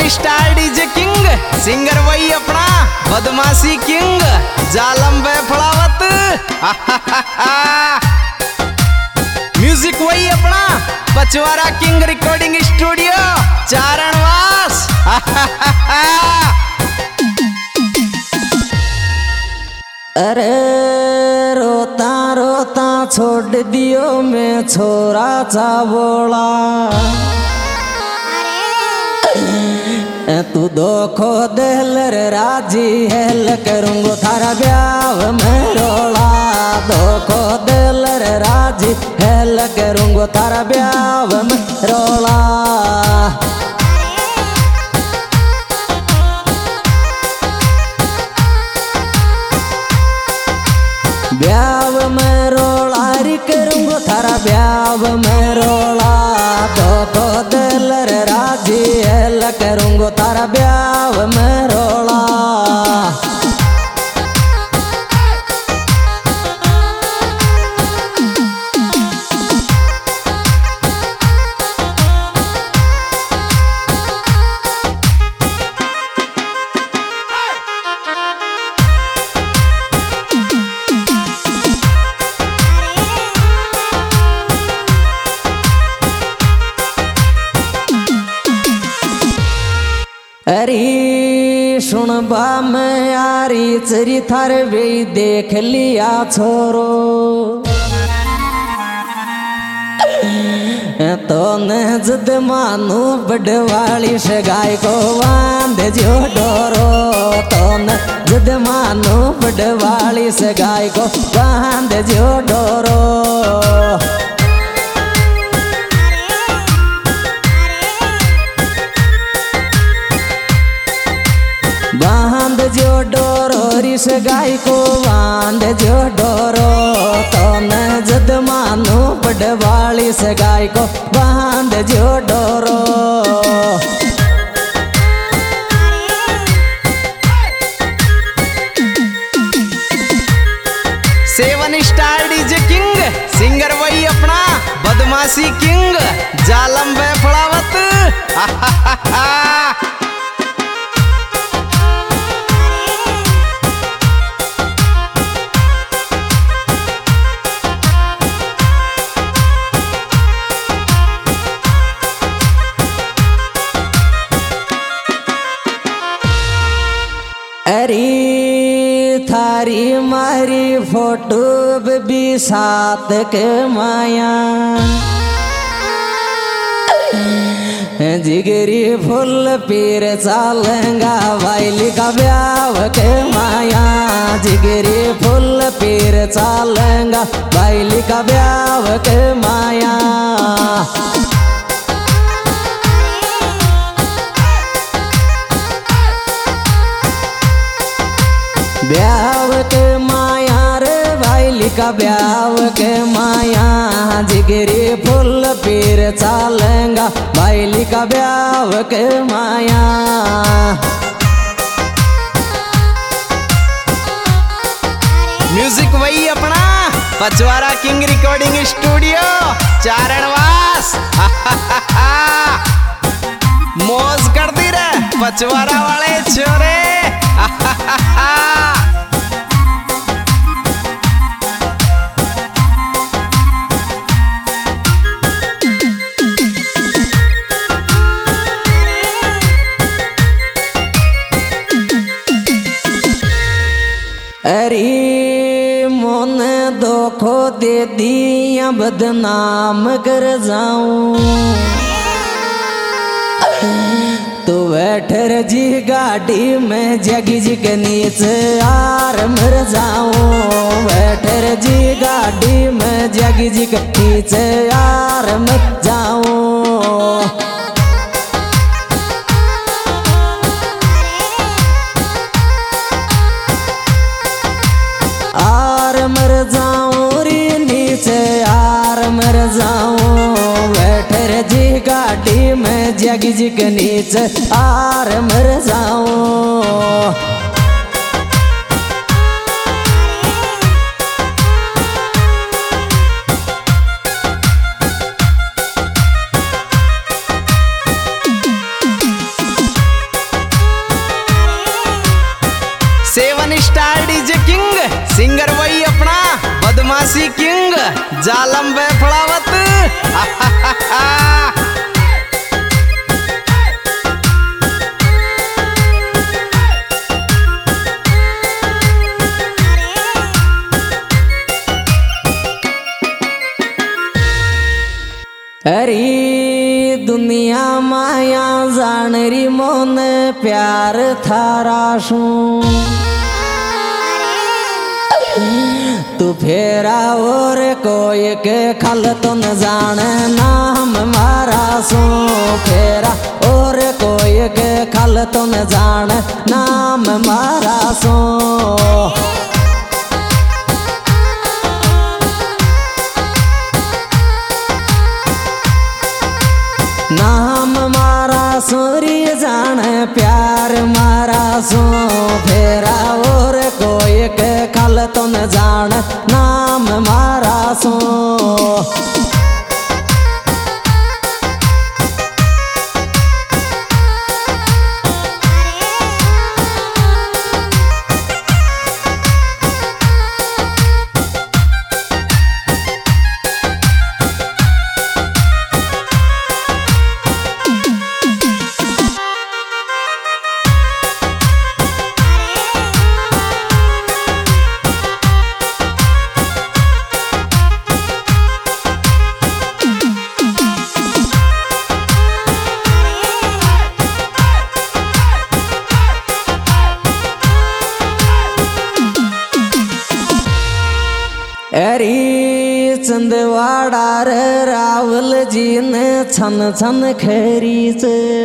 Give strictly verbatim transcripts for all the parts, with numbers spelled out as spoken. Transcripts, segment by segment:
Star DJ king, singer वही अपना बदमाशी किंग, जालम वे फड़ावत। म्यूजिक वही अपना Pachwara king recording studio Charanwas. अरे रोता रोता छोड़ दियो मैं छोरा चावोला, तू दोखो दिल राजी हेल करूंगो थारा ब्याह में रोला। दोखो दिल राजी हेल करूंगो थारा ब्याह में रोला। ब्याह में रोला री करूंगो थारा ब्याह में रोला। दोखो दिल राजी हेल करूंगो तारा ब्याह में रोला। अरे सुनबा में यारी चरी थार वे देख लिया छोरो, तो न जद मानू बड़वाली से गाय को बांध जो डोरो। तो न जद मानू बड़वाली से गाय को बांध जो डोरो। बांध जो डोरो रिस गाय को बांध जो डोरो। तो न जद मानो बड़वाली से गाय को बांध जो डोरो। Seven star DJ king, singer वही अपना बदमाशी किंग, जालम वे फड़ावत। अरे थारी मारी फोटो भी साथ के माया, जिगरी फुल पीर चालेंगा वाइली का ब्याह के माया। जिगरी फुल पीर चालेंगा वाइली का ब्याह के माया। ब्याह के माया रे वाइली का ब्याह के माया। जिगरी फुल पीर चालेंगा वाइली का ब्याह के माया। म्यूजिक वही अपना Pachwara king recording studio Charanwas. मौज कर दी रे पचवारा वाले छोरे। अरे मोन दोखो दे दिया बदनाम कर जाऊं, तो बैठर जी गाड़ी में जगी जी के नीचे यार मर जाऊं। बैठर जी गाड़ी में जगी जी के नीचे यार मर जाऊं। आर मर जाऊं री नीचे यार मर जाऊं। बैठर जी गाड़ी में जगी जी के नीचे आर मर जाऊं। बदमाशी किंग जालम बेफड़ावत। अरे दुनिया माया जान री मोन प्यार थारा शू तू फेरा और कोई के खल तो न जाने नाम मारा सो फेरा और कोई के खल तो न जाने नाम मारा सो नाम मारा सूरी जान प्यार मारा सो फेरा और कोई के खल तो न जान नाम मारा सो अरे चंदवाड़ा रे रावल जी ने छन छन खरीच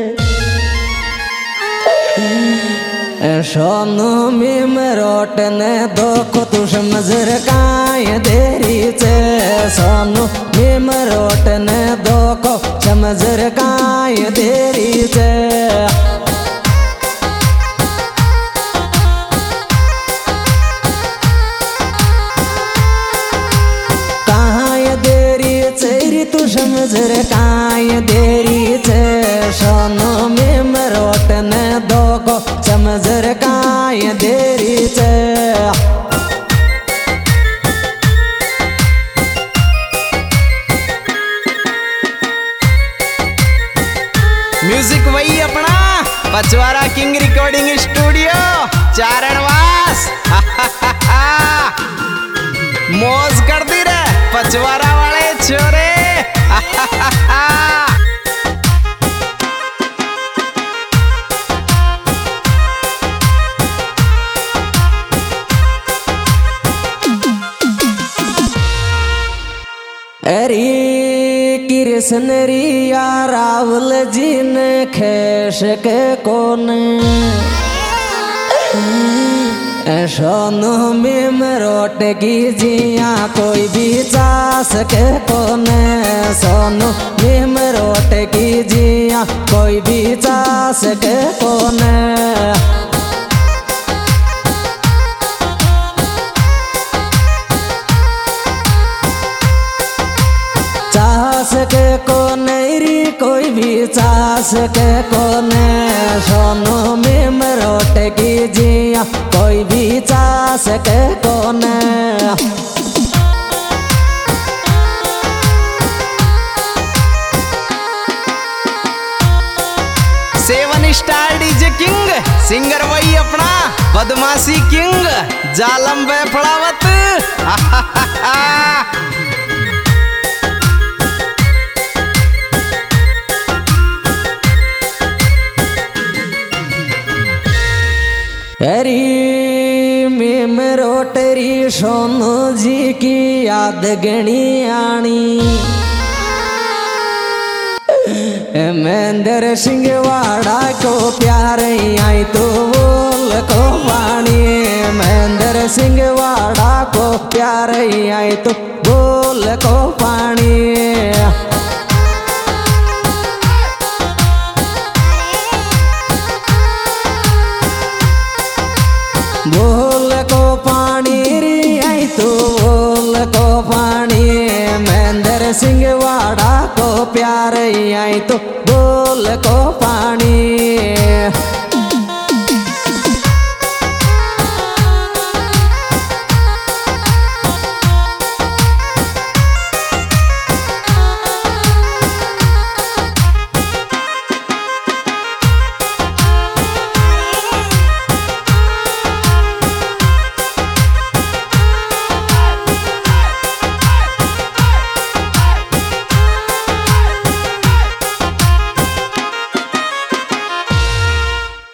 सोनू मिम रोट ने दो को तुष मजर काय देरी चे सोनू मिम रोट ने दो को चमजर काय देरी चे तू समझर काय देरी चे सोनू मिम रोट ने दो को समझर काय देरी चे म्यूजिक वही अपना Pachwara king recording studio Charanwas. मौज कर दी रे पचवारा वाले छोरे। अरे कृष्ण रिया रावल जी ने खेश के कोन सोनू मिम रोट की जिया कोई भी चास के कोने सोनू मिम रोट की जिया कोई भी चास के कोने चास के कोने री कोई भी चास के कोने सोनू मिम रोट की जिया कोई भी चास के कोने seven star DJ king singer वही अपना बदमाशी किंग जालम बेफड़ावत। अरे मिम रोटरी सोनू जी की याद गणी आनी महेंद्र सिंह वाड़ा को प्यार आई तो बोल को वाणी महेंद्र सिंह वाड़ा को प्यार आई तो बोल को पानी बोल को पानी री आई तो बोल को पानी महेंद्र सिंह वाड़ा को प्यार आई तो बोल को पानी